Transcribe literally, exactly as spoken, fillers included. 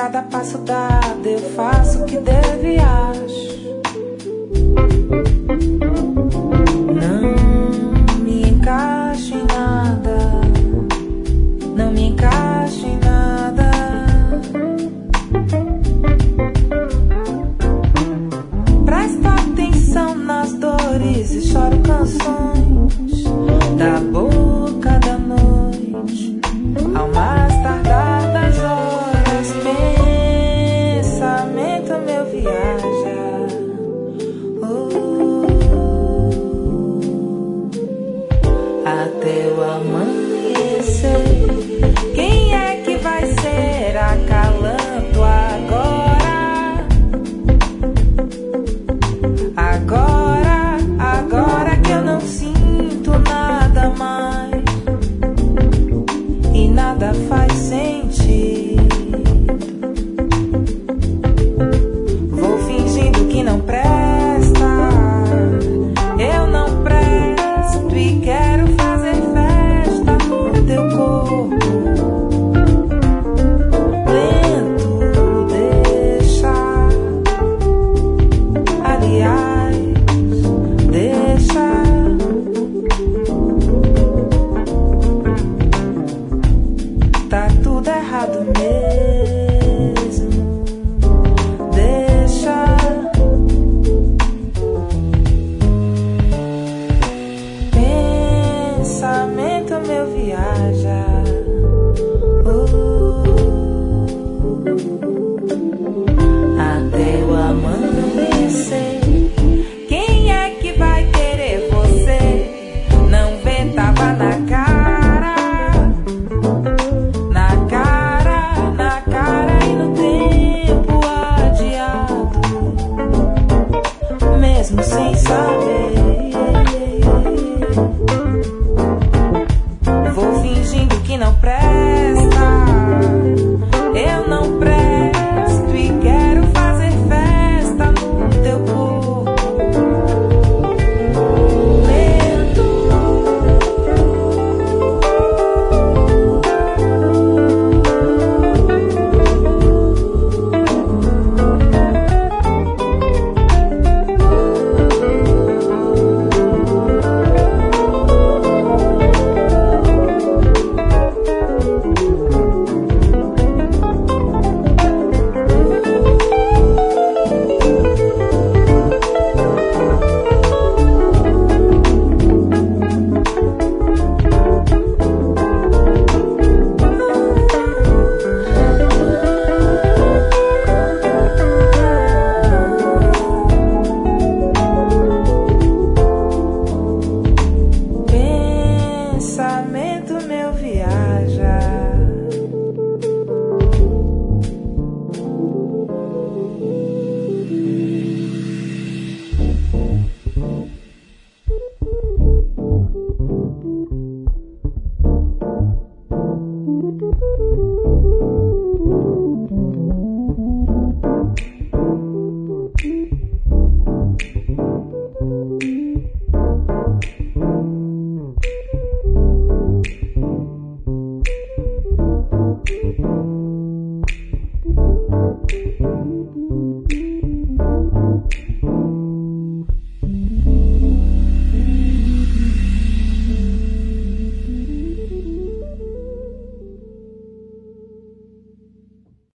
cada passo dado eu faço o que devo e acho. Não me encaixo em nada, não me encaixo em nada. Presto atenção nas dores e choro canções da boca da noite, ao mais tardar das horas. Pensamento meu viaja, oh, até o amanhecer. Quem é que vai ser acalanto agora? Agora, agora que eu não sinto nada mais e nada faz sentido. Vou fingindo que não presta, eu não presto e quero fazer festa no teu corpo. Lento, deixa, aliás, deixa. Tá tudo errado mesmo. Deixa. Pensamento meu viaja, oh, até o amanhecer. Quem é que vai querer você? Não vê, tava na cara, na cara, na cara e no tempo adiado, mesmo sem saber.